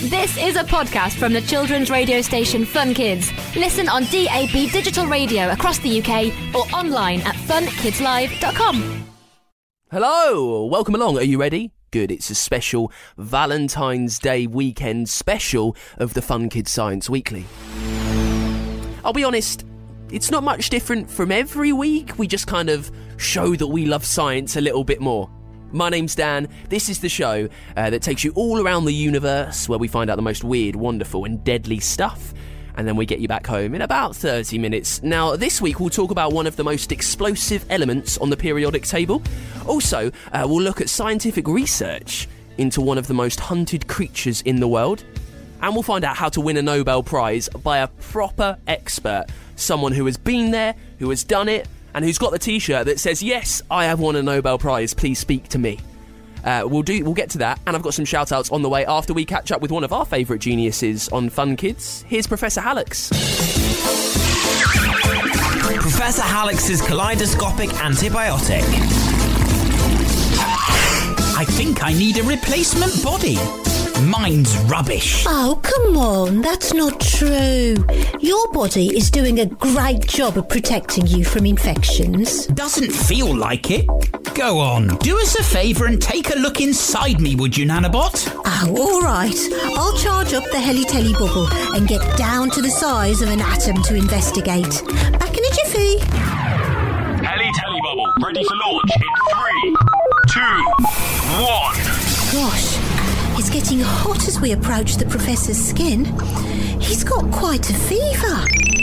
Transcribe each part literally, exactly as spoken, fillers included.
This is a podcast from the children's radio station Fun Kids. Listen on D A B digital radio across the U K or online at fun kids live dot com. Hello, welcome along. Are you ready? Good, it's a special Valentine's Day weekend special of the Fun Kids Science Weekly. I'll be honest, it's not much different from every week. We just kind of show that we love science a little bit more. My name's Dan. This is the show uh, that takes you all around the universe, where we find out the most weird, wonderful and deadly stuff, and then we get you back home in about thirty minutes. Now, this week we'll talk about one of the most explosive elements on the periodic table. Also, uh, we'll look at scientific research into one of the most hunted creatures in the world, and we'll find out how to win a Nobel Prize by a proper expert, someone who has been there, who has done it, and who's got the T-shirt that says, yes, I have won a Nobel Prize, please speak to me. Uh, we'll do. We'll get to that, and I've got some shout-outs on the way after we catch up with one of our favourite geniuses on Fun Kids. Here's Professor Hallux. Professor Hallux's kaleidoscopic antibiotic. I think I need a replacement body. Mine's rubbish. Oh, come on, that's not true. Your body is doing a great job of protecting you from infections. Doesn't feel like it. Go on, do us a favour and take a look inside me, would you, Nanobot? Oh, all right. I'll charge up the Heli-Tele bubble and get down to the size of an atom to investigate. Back in a jiffy. Heli-Tele bubble, ready for launch in three, two, one. Gosh. It's getting hot as we approach the professor's skin. He's got quite a fever.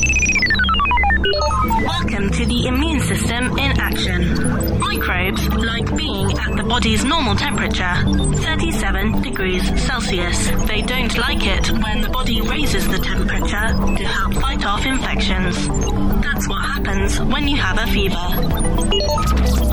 Welcome to the immune system in action. Microbes like being at the body's normal temperature, thirty-seven degrees Celsius. They don't like it when the body raises the temperature to help fight off infections. That's what happens when you have a fever.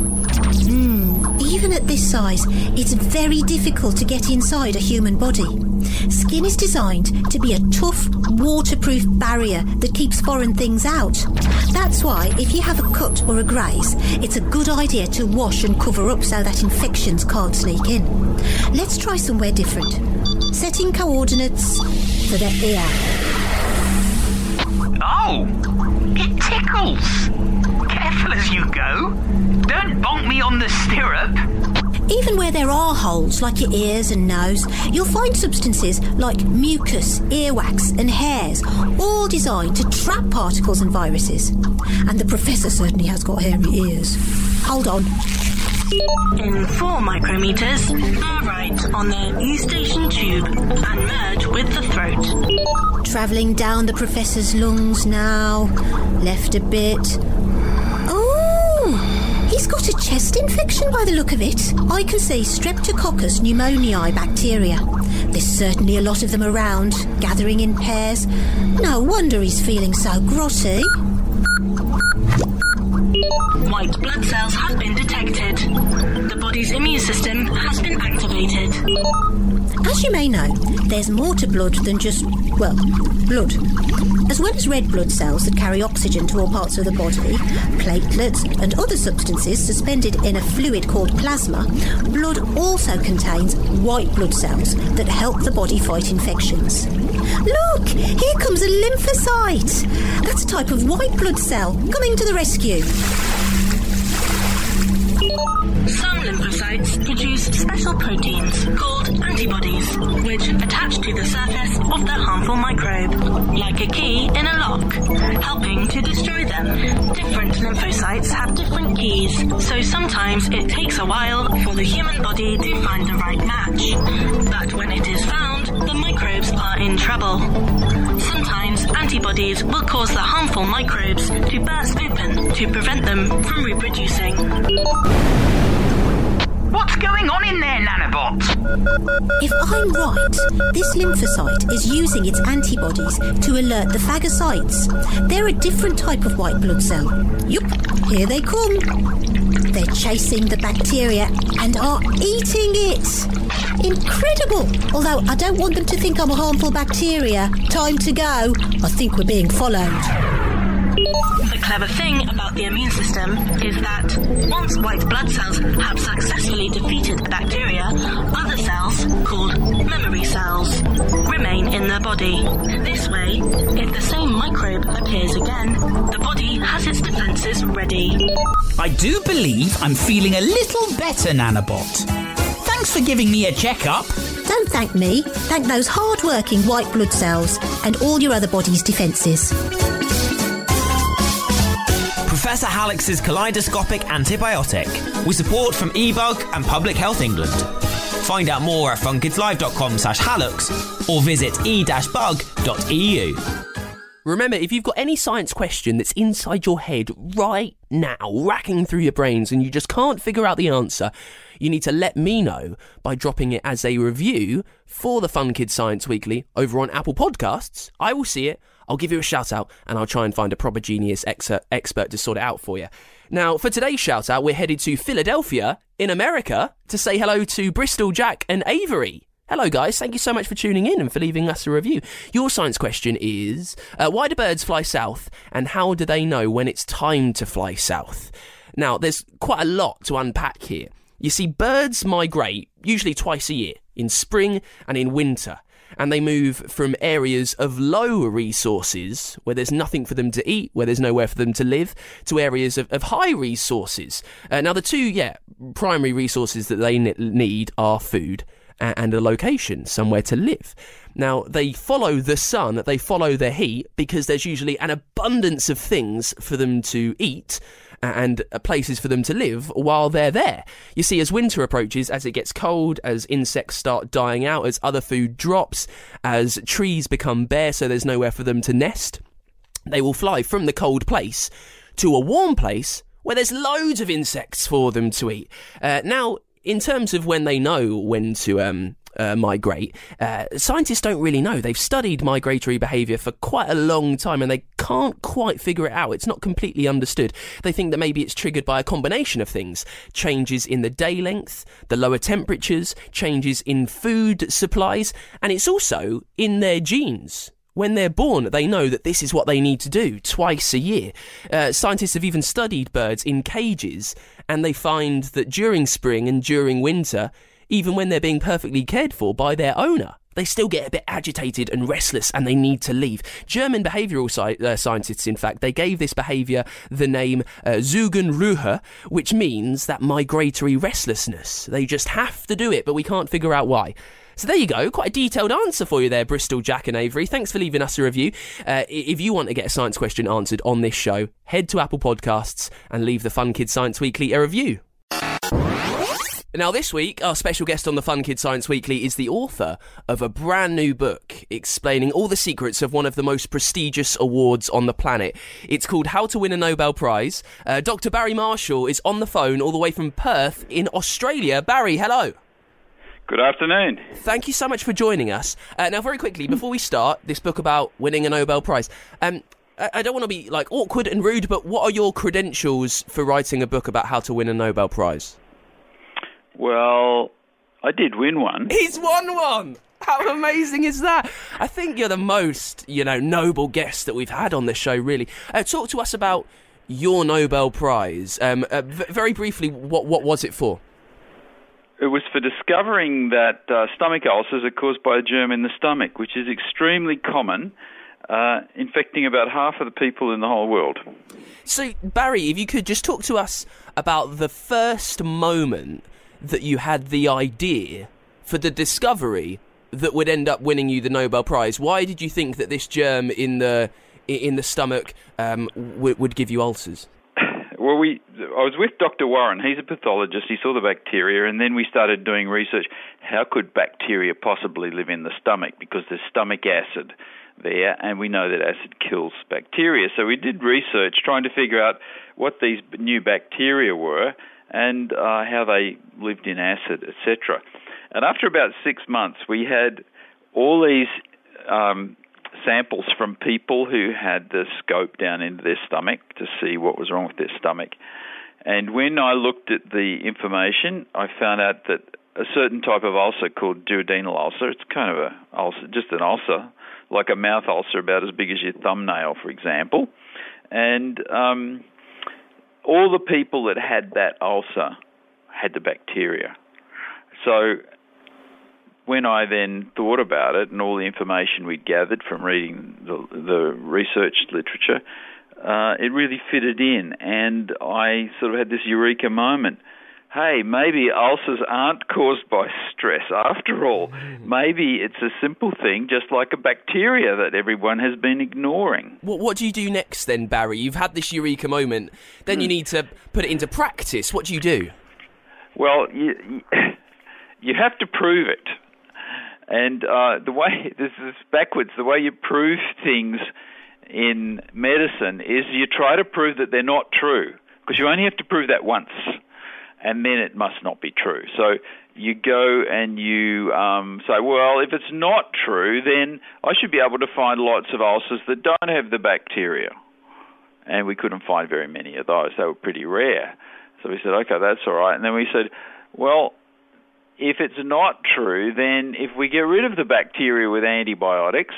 Even at this size, it's very difficult to get inside a human body. Skin is designed to be a tough, waterproof barrier that keeps foreign things out. That's why, if you have a cut or a graze, it's a good idea to wash and cover up so that infections can't sneak in. Let's try somewhere different. Setting coordinates for the ear. Oh, it tickles. Careful as you go. Don't bonk me on the stirrup. Even where there are holes, like your ears and nose, you'll find substances like mucus, earwax and hairs, all designed to trap particles and viruses. And the professor certainly has got hairy ears. Hold on. In four micrometers, bear right on the eustachian tube and merge with the throat. Travelling down the professor's lungs now. Left a bit. He's got a chest infection by the look of it. I can see Streptococcus pneumoniae bacteria. There's certainly a lot of them around, gathering in pairs. No wonder he's feeling so grotty. White blood cells have been detected. The body's immune system has been activated. As you may know, there's more to blood than just, well, blood. As well as red blood cells that carry oxygen to all parts of the body, platelets and other substances suspended in a fluid called plasma, blood also contains white blood cells that help the body fight infections. Look, here comes a lymphocyte. That's a type of white blood cell coming to the rescue. Some lymphocytes produce special proteins called antibodies, which attach to the surface of the harmful microbe, like a key in a lock, helping to destroy them. Different lymphocytes have different keys, so sometimes it takes a while for the human body to find the right match. But when it is found, the microbes are in trouble. Sometimes antibodies will cause the harmful microbes to burst open to prevent them from reproducing. What's going on in there, Nanobot? If I'm right, this lymphocyte is using its antibodies to alert the phagocytes. They're a different type of white blood cell. Yup, here they come. They're chasing the bacteria and are eating it. Incredible! Although I don't want them to think I'm a harmful bacteria. Time to go. I think we're being followed. The clever thing about the immune system is that once white blood cells have successfully defeated the bacteria, other cells, called memory cells, body. This way, if the same microbe appears again, the body has its defences ready. I do believe I'm feeling a little better, Nanobot. Thanks for giving me a checkup. Don't thank me. Thank those hard-working white blood cells and all your other body's defences. Professor Hallux's kaleidoscopic antibiotic, with support from eBug and Public Health England. Find out more at funkidslive.com slash hallux or visit e dash bug dot e u. Remember, if you've got any science question that's inside your head right now, racking through your brains, and you just can't figure out the answer, you need to let me know by dropping it as a review for the Fun Kids Science Weekly over on Apple Podcasts. I will see it, I'll give you a shout out, and I'll try and find a proper genius ex- expert to sort it out for you. Now, for today's shout out, we're headed to Philadelphia in America to say hello to Bristol, Jack and Avery. Hello guys, thank you so much for tuning in and for leaving us a review. Your science question is, uh, why do birds fly south, and how do they know when it's time to fly south? Now, there's quite a lot to unpack here. You see, birds migrate usually twice a year, in spring and in winter, and they move from areas of low resources, where there's nothing for them to eat, where there's nowhere for them to live, to areas of, of high resources. Uh, now, the two, yeah, primary resources that they ne- need are food and a location, somewhere to live. Now, they follow the sun, they follow the heat, because there's usually an abundance of things for them to eat and places for them to live while they're there. You see, as winter approaches, as it gets cold, as insects start dying out, as other food drops, as trees become bare so there's nowhere for them to nest, they will fly from the cold place to a warm place where there's loads of insects for them to eat. Uh, now, in terms of when they know when to um, uh, migrate, uh, scientists don't really know. They've studied migratory behaviour for quite a long time and they can't quite figure it out. It's not completely understood. They think that maybe it's triggered by a combination of things. Changes in the day length, the lower temperatures, changes in food supplies, and it's also in their genes. When they're born, they know that this is what they need to do twice a year. Uh, scientists have even studied birds in cages, and they find that during spring and during winter, even when they're being perfectly cared for by their owner, they still get a bit agitated and restless and they need to leave. German behavioural sci- uh, scientists, in fact, they gave this behaviour the name uh, Zügenruhe, which means that migratory restlessness. They just have to do it, but we can't figure out why. So there you go, quite a detailed answer for you there, Bristol, Jack and Avery. Thanks for leaving us a review. Uh, if you want to get a science question answered on this show, head to Apple Podcasts and leave the Fun Kids Science Weekly a review. Now this week, our special guest on the Fun Kids Science Weekly is the author of a brand new book explaining all the secrets of one of the most prestigious awards on the planet. It's called How to Win a Nobel Prize. Uh, Doctor Barry Marshall is on the phone all the way from Perth in Australia. Barry, hello. Good afternoon. Thank you so much for joining us. Uh, now, very quickly, before we start, this book about winning a Nobel Prize, um, I, I don't want to be like awkward and rude, but what are your credentials for writing a book about how to win a Nobel Prize? Well, I did win one. He's won one! How amazing is that? I think you're the most, you know, noble guest that we've had on this show, really. Uh, talk to us about your Nobel Prize. Um, uh, v- very briefly, what what was it for? It was for discovering that uh, stomach ulcers are caused by a germ in the stomach, which is extremely common, uh, infecting about half of the people in the whole world. So, Barry, if you could just talk to us about the first moment that you had the idea for the discovery that would end up winning you the Nobel Prize. Why did you think that this germ in the in the stomach um, w- would give you ulcers? Well, we I was with Doctor Warren. He's a pathologist. He saw the bacteria, and then we started doing research. How could bacteria possibly live in the stomach? Because there's stomach acid there, and we know that acid kills bacteria. So we did research trying to figure out what these new bacteria were and uh, how they lived in acid, et cetera. And after about six months, we had all these um, samples from people who had the scope down into their stomach to see what was wrong with their stomach. And when I looked at the information, I found out that a certain type of ulcer called duodenal ulcer, it's kind of a ulcer, just an ulcer, like a mouth ulcer about as big as your thumbnail, for example. And um, all the people that had that ulcer had the bacteria. So when I then thought about it and all the information we'd gathered from reading the, the research literature, uh, it really fitted in, and I sort of had this eureka moment. Hey, maybe ulcers aren't caused by stress after all. Maybe it's a simple thing, just like a bacteria that everyone has been ignoring. What, what do you do next then, Barry? You've had this eureka moment. Then mm. you need to put it into practice. What do you do? Well, you, you have to prove it. And uh, the way, this is backwards, the way you prove things in medicine is you try to prove that they're not true, because you only have to prove that once. And then it must not be true. So you go and you um, say, well, if it's not true, then I should be able to find lots of ulcers that don't have the bacteria. And we couldn't find very many of those. They were pretty rare. So we said, okay, that's all right. And then we said, well, if it's not true, then if we get rid of the bacteria with antibiotics,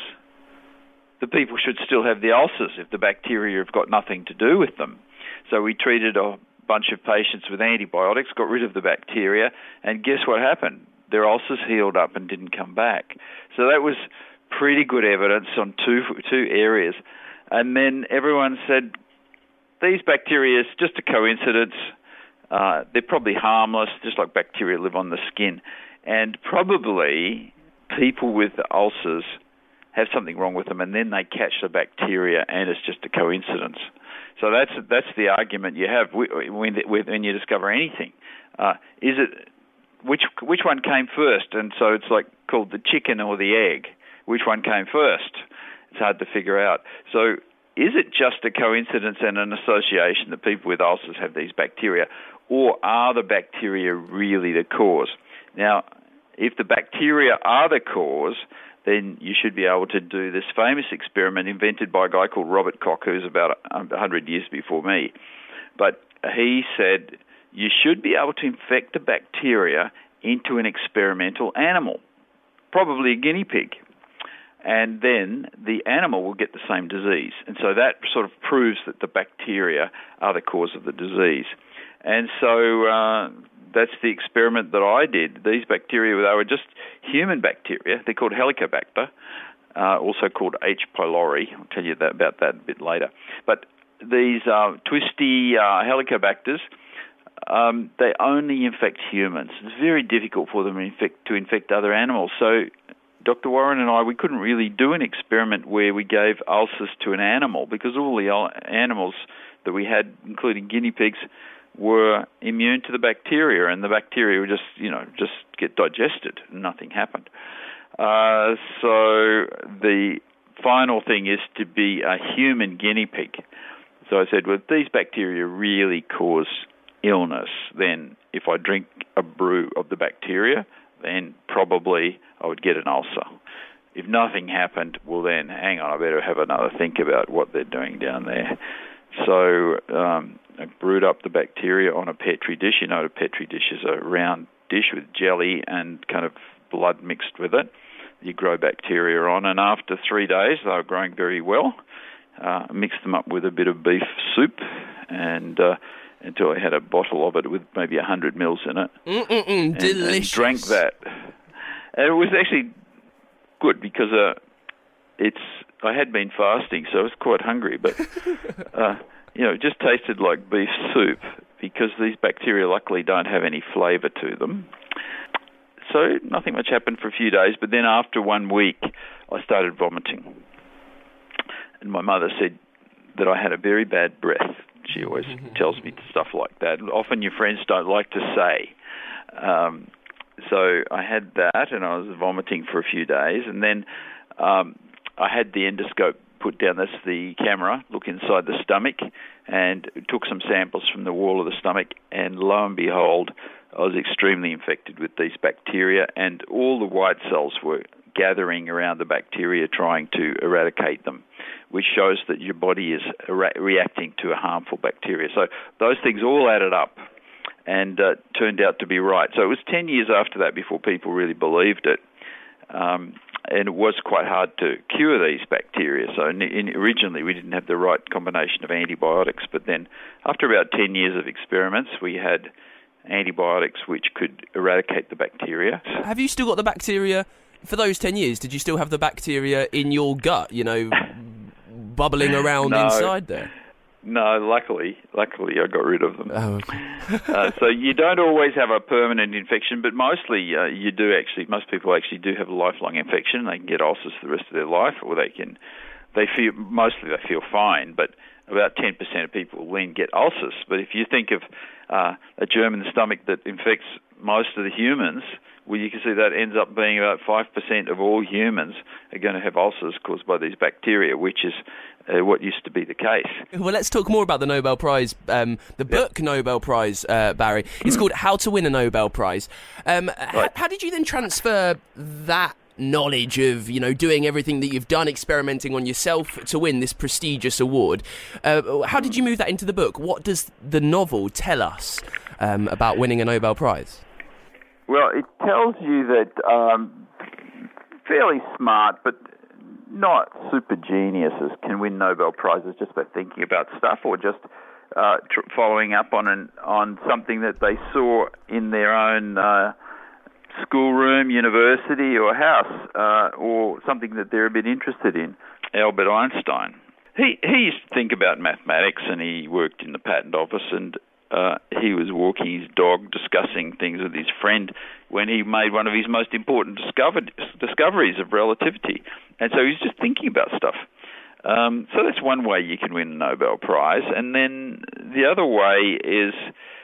the people should still have the ulcers if the bacteria have got nothing to do with them. So we treated a bunch of patients with antibiotics, got rid of the bacteria, and guess what happened? Their ulcers healed up and didn't come back. So that was pretty good evidence on two two areas. And then everyone said, these bacteria is just a coincidence. Uh, they're probably harmless, just like bacteria live on the skin. And probably people with ulcers have something wrong with them, and then they catch the bacteria, and it's just a coincidence. So that's that's the argument you have when when you discover anything. Uh, is it which which one came first? And so it's like called the chicken or the egg. Which one came first? It's hard to figure out. So is it just a coincidence and an association that people with ulcers have these bacteria, or are the bacteria really the cause? Now, if the bacteria are the cause, then you should be able to do this famous experiment invented by a guy called Robert Koch, who's about one hundred years before me. But he said you should be able to infect the bacteria into an experimental animal, probably a guinea pig, and then the animal will get the same disease. And so that sort of proves that the bacteria are the cause of the disease. And so uh, that's the experiment that I did. These bacteria, they were just human bacteria. They're called Helicobacter, uh, also called H. pylori. I'll tell you that, about that a bit later. But these uh, twisty uh, Helicobacters, um, they only infect humans. It's very difficult for them to infect, to infect other animals. So Doctor Warren and I, we couldn't really do an experiment where we gave ulcers to an animal, because all the animals that we had, including guinea pigs, were immune to the bacteria, and the bacteria would just, you know, just get digested, and nothing happened. Uh, so the final thing is to be a human guinea pig. So I said, well, if these bacteria really cause illness, then if I drink a brew of the bacteria, then probably I would get an ulcer. If nothing happened, well then, hang on, I better have another think about what they're doing down there. So um, I brewed up the bacteria on a Petri dish. You know, a Petri dish is a round dish with jelly and kind of blood mixed with it. You grow bacteria on, and after three days, they were growing very well. Uh, mixed them up with a bit of beef soup, and uh, until I had a bottle of it with maybe one hundred mils in it. Mm-mm-mm, and, delicious. And drank that. And it was actually good because uh, it's I had been fasting, so I was quite hungry, but uh, you know, it just tasted like beef soup because these bacteria luckily don't have any flavour to them. So nothing much happened for a few days, but then after one week, I started vomiting. And my mother said that I had a very bad breath. She always tells me stuff like that. Often your friends don't like to say. Um, so I had that, and I was vomiting for a few days, and then um, I had the endoscope put down. That's the camera, look inside the stomach, and took some samples from the wall of the stomach, and lo and behold, I was extremely infected with these bacteria, and all the white cells were gathering around the bacteria trying to eradicate them, which shows that your body is re- reacting to a harmful bacteria. So those things all added up and uh, turned out to be right. So it was ten years after that before people really believed it. Um, and it was quite hard to cure these bacteria. So in, in, originally we didn't have the right combination of antibiotics, but then after about ten years of experiments, we had antibiotics which could eradicate the bacteria. Have you still got the bacteria for those ten years? Did you still have the bacteria in your gut, you know, bubbling around no. inside there? No, luckily, luckily I got rid of them. Oh, okay. uh, so you don't always have a permanent infection, but mostly uh, you do actually, most people actually do have a lifelong infection. They can get ulcers for the rest of their life, or they can, they feel, mostly they feel fine, but about ten percent of people then get ulcers. But if you think of uh, a germ in the stomach that infects most of the humans, well, you can see that ends up being about five percent of all humans are going to have ulcers caused by these bacteria, which is uh, what used to be the case. Well, let's talk more about the Nobel Prize, um, the book yep. Nobel Prize, uh, Barry. It's called How to Win a Nobel Prize. Um, right. h- how did you then transfer that knowledge of, you know, doing everything that you've done, experimenting on yourself to win this prestigious award? Uh, how did you move that into the book? What does the novel tell us um, about winning a Nobel Prize? Well, it tells you that um, fairly smart but not super geniuses can win Nobel Prizes just by thinking about stuff or just uh, tr- following up on an, on something that they saw in their own uh, schoolroom, university or house, uh, or something that they're a bit interested in. Albert Einstein. He, he used to think about mathematics, and he worked in the patent office, and Uh, he was walking his dog, discussing things with his friend when he made one of his most important discovered, discoveries of relativity. And so he's just thinking about stuff. Um, so that's one way you can win a Nobel Prize. And then the other way is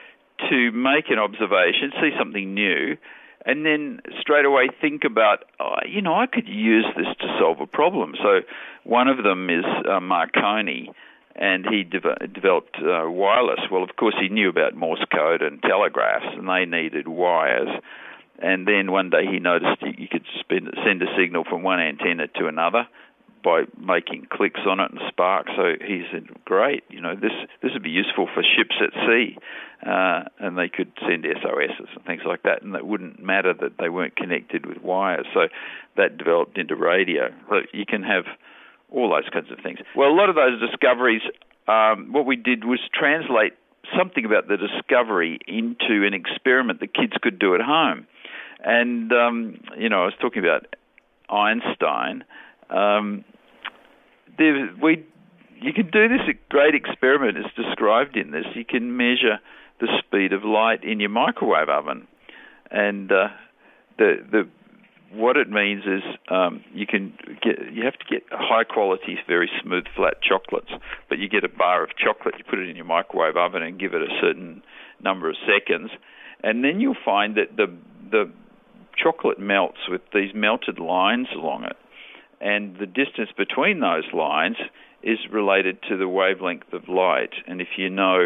to make an observation, see something new, and then straight away think about, oh, you know, I could use this to solve a problem. So one of them is uh, Marconi, and he de- developed uh, wireless. Well, of course, he knew about Morse code and telegraphs, and they needed wires. And then one day he noticed you could spend, send a signal from one antenna to another by making clicks on it and sparks. So he said, great, you know, this this would be useful for ships at sea. Uh, and they could send S O Ss and things like that, and it wouldn't matter that they weren't connected with wires. So that developed into radio. So you can have all those kinds of things. Well, a lot of those discoveries, um, what we did was translate something about the discovery into an experiment that kids could do at home. And, um, you know, I was talking about Einstein. Um, there, we, you can do this great experiment as described in this. You can measure the speed of light in your microwave oven. And uh, the the what it means is um, you can get you have to get high quality, very smooth, flat chocolates, but you get a bar of chocolate, you put it in your microwave oven and give it a certain number of seconds, and then you'll find that the the chocolate melts with these melted lines along it, and the distance between those lines is related to the wavelength of light. And if you know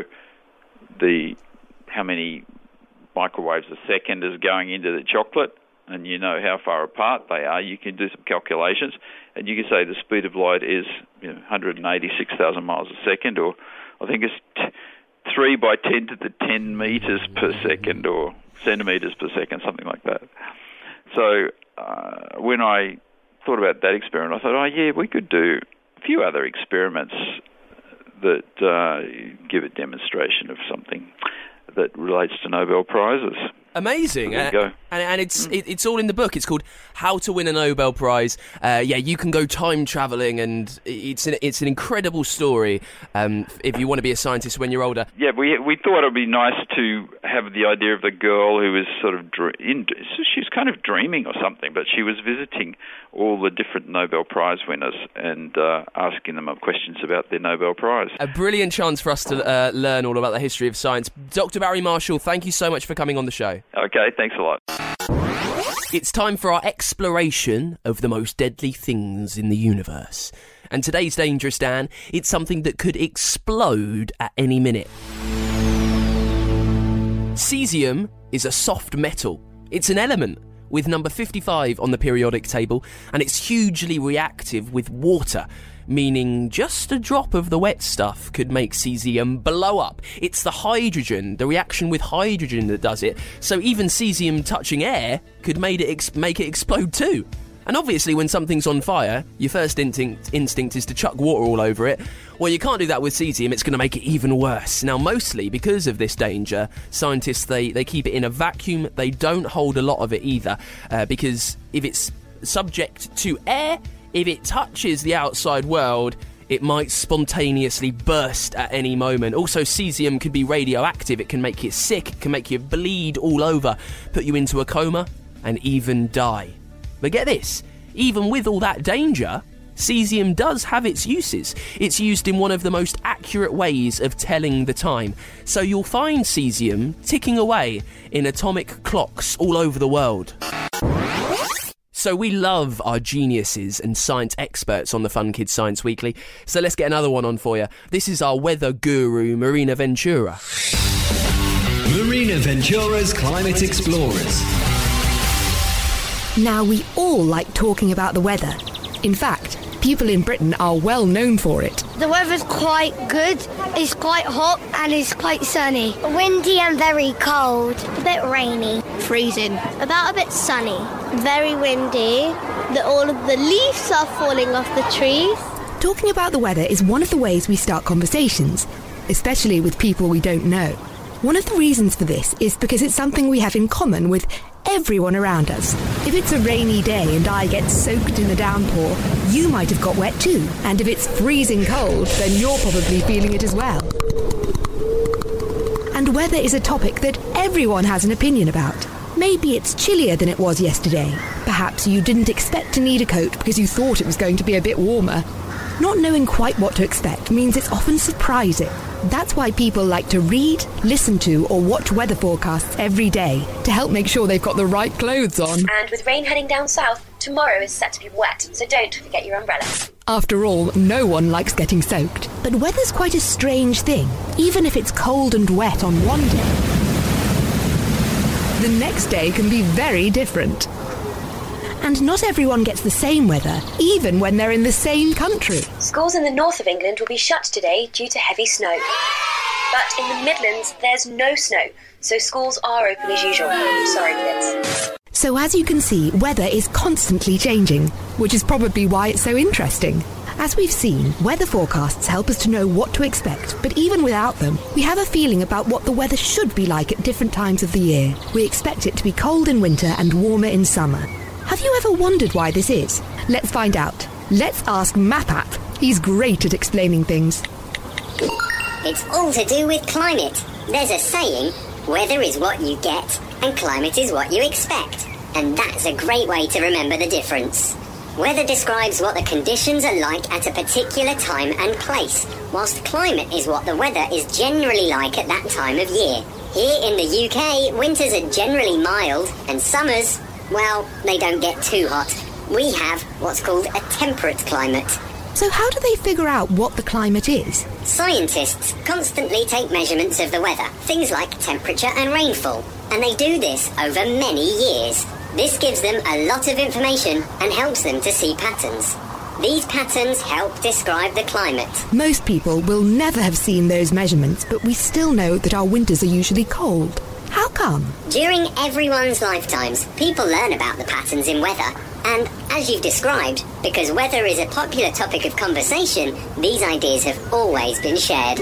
the how many microwaves a second is going into the chocolate, and you know how far apart they are, you can do some calculations, and you can say the speed of light is, you know, one hundred eighty-six thousand miles a second, or I think it's t- three by ten to the ten meters per second, or centimeters per second, something like that. So uh, when I thought about that experiment, I thought, oh yeah, we could do a few other experiments that uh, give a demonstration of something that relates to Nobel Prizes. Amazing. There you go. And, and it's it, it's all in the book. It's called How to Win a Nobel Prize. Uh, yeah, you can go time travelling, and it's an, it's an incredible story um, if you want to be a scientist when you're older. Yeah, we we thought it would be nice to have the idea of the girl who was sort of, dr- in, she was kind of dreaming or something, but she was visiting all the different Nobel Prize winners and uh, asking them questions about their Nobel Prize. A brilliant chance for us to uh, learn all about the history of science. Doctor Barry Marshall, thank you so much for coming on the show. Okay, thanks a lot. It's time for our exploration of the most deadly things in the universe. And today's Dangerous Dan, it's something that could explode at any minute. Cesium is a soft metal. It's an element with number fifty-five on the periodic table, and it's hugely reactive with water, meaning just a drop of the wet stuff could make cesium blow up. It's the hydrogen, the reaction with hydrogen that does it, so even cesium touching air could make it, ex- make it explode too. And obviously when something's on fire, your first instinct, instinct is to chuck water all over it. Well, you can't do that with cesium, it's going to make it even worse. Now, mostly because of this danger, scientists, they, they keep it in a vacuum. They don't hold a lot of it either, uh, because if it's subject to air, if it touches the outside world, it might spontaneously burst at any moment. Also, cesium can be radioactive. It can make you sick, it can make you bleed all over, put you into a coma, and even die. But get this, even with all that danger, cesium does have its uses. It's used in one of the most accurate ways of telling the time. So you'll find cesium ticking away in atomic clocks all over the world. So we love our geniuses and science experts on the Fun Kids Science Weekly. So let's get another one on for you. This is our weather guru, Marina Ventura. Marina Ventura's Climate Explorers. Now, we all like talking about the weather. In fact, people in Britain are well known for it. The weather's quite good, it's quite hot and it's quite sunny. Windy and very cold. A bit rainy. Freezing. About a bit sunny. Very windy. The, all of the leaves are falling off the trees. Talking about the weather is one of the ways we start conversations, especially with people we don't know. One of the reasons for this is because it's something we have in common with everyone around us. If it's a rainy day and I get soaked in a downpour, you might have got wet too. And if it's freezing cold, then you're probably feeling it as well. And weather is a topic that everyone has an opinion about. Maybe it's chillier than it was yesterday. Perhaps you didn't expect to need a coat because you thought it was going to be a bit warmer. Not knowing quite what to expect means it's often surprising. That's why people like to read, listen to, or watch weather forecasts every day to help make sure they've got the right clothes on. And with rain heading down south, tomorrow is set to be wet, so don't forget your umbrella. After all, no one likes getting soaked. But weather's quite a strange thing. Even if it's cold and wet on one day, the next day can be very different. And not everyone gets the same weather, even when they're in the same country. Schools in the north of England will be shut today due to heavy snow. But in the Midlands, there's no snow, so schools are open as usual. Sorry, kids. So as you can see, weather is constantly changing, which is probably why it's so interesting. As we've seen, weather forecasts help us to know what to expect, but even without them, we have a feeling about what the weather should be like at different times of the year. We expect it to be cold in winter and warmer in summer. Have you ever wondered why this is? Let's find out. Let's ask MapApp. He's great at explaining things. It's all to do with climate. There's a saying, weather is what you get and climate is what you expect. And that's a great way to remember the difference. Weather describes what the conditions are like at a particular time and place, whilst climate is what the weather is generally like at that time of year. Here in the U K, winters are generally mild and summers, well, they don't get too hot. We have what's called a temperate climate. So how do they figure out what the climate is? Scientists constantly take measurements of the weather, things like temperature and rainfall, and they do this over many years. This gives them a lot of information and helps them to see patterns. These patterns help describe the climate. Most people will never have seen those measurements, but we still know that our winters are usually cold. How come? During everyone's lifetimes, people learn about the patterns in weather. And as you've described, because weather is a popular topic of conversation, these ideas have always been shared.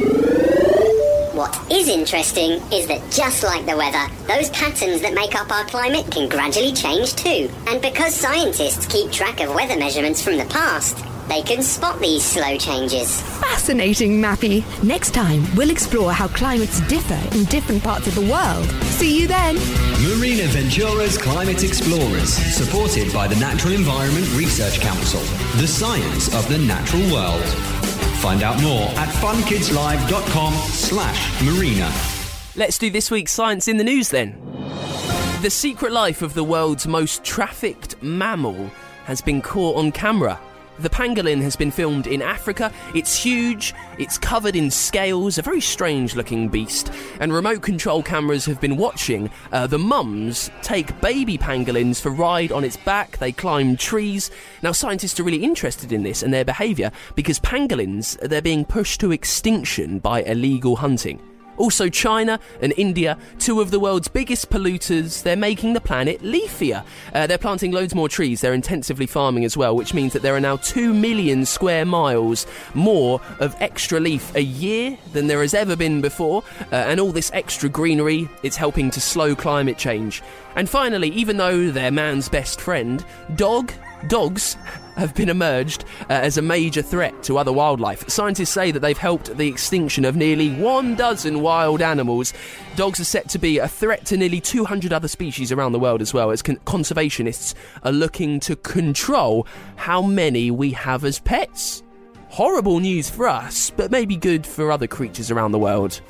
What is interesting is that just like the weather, those patterns that make up our climate can gradually change too. And because scientists keep track of weather measurements from the past, they can spot these slow changes. Fascinating, Mappy. Next time, we'll explore how climates differ in different parts of the world. See you then. Marina Ventura's Climate Explorers, supported by the Natural Environment Research Council, the science of the natural world. Find out more at funkidslive.com slash marina. Let's do this week's Science in the News then. The secret life of the world's most trafficked mammal has been caught on camera. The pangolin has been filmed in Africa. It's huge, it's covered in scales, a very strange looking beast, and remote control cameras have been watching uh, the mums take baby pangolins for a ride on its back. They climb trees. Now scientists are really interested in this and their behaviour because pangolins, they're being pushed to extinction by illegal hunting. Also, China and India, two of the world's biggest polluters, they're making the planet leafier. Uh, they're planting loads more trees, they're intensively farming as well, which means that there are now two million square miles more of extra leaf a year than there has ever been before. Uh, and all this extra greenery, it's helping to slow climate change. And finally, even though they're man's best friend, dog, dogs have been emerged uh, as a major threat to other wildlife. Scientists say that they've helped the extinction of nearly one dozen wild animals. Dogs are set to be a threat to nearly two hundred other species around the world as well, as con- conservationists are looking to control how many we have as pets. Horrible news for us, but maybe good for other creatures around the world.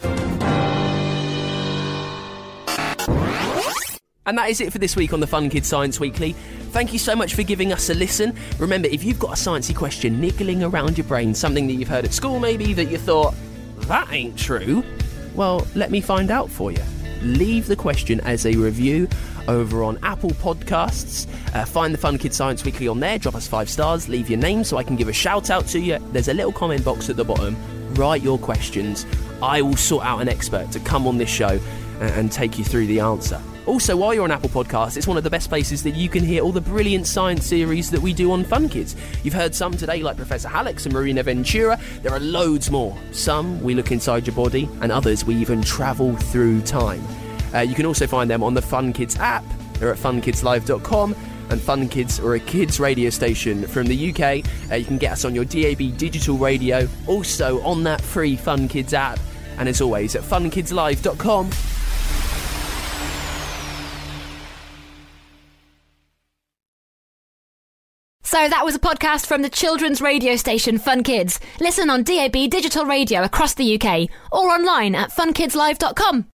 And that is it for this week on the Fun Kids Science Weekly. Thank you so much for giving us a listen. Remember, if you've got a sciencey question niggling around your brain, something that you've heard at school maybe that you thought, that ain't true, well, let me find out for you. Leave the question as a review over on Apple Podcasts. Uh, find the Fun Kids Science Weekly on there, drop us five stars, leave your name so I can give a shout out to you. There's a little comment box at the bottom. Write your questions. I will sort out an expert to come on this show and, and take you through the answer. Also, while you're on Apple Podcasts, it's one of the best places that you can hear all the brilliant science series that we do on Fun Kids. You've heard some today, like Professor Hallex and Marina Ventura. There are loads more. Some we look inside your body, and others we even travel through time. Uh, you can also find them on the Fun Kids app. They're at fun kids live dot com. And Fun Kids are a kids radio station from the U K. Uh, you can get us on your D A B digital radio, also on that free Fun Kids app. And as always, at fun kids live dot com. So that was a podcast from the children's radio station Fun Kids. Listen on D A B digital radio across the U K or online at fun kids live dot com.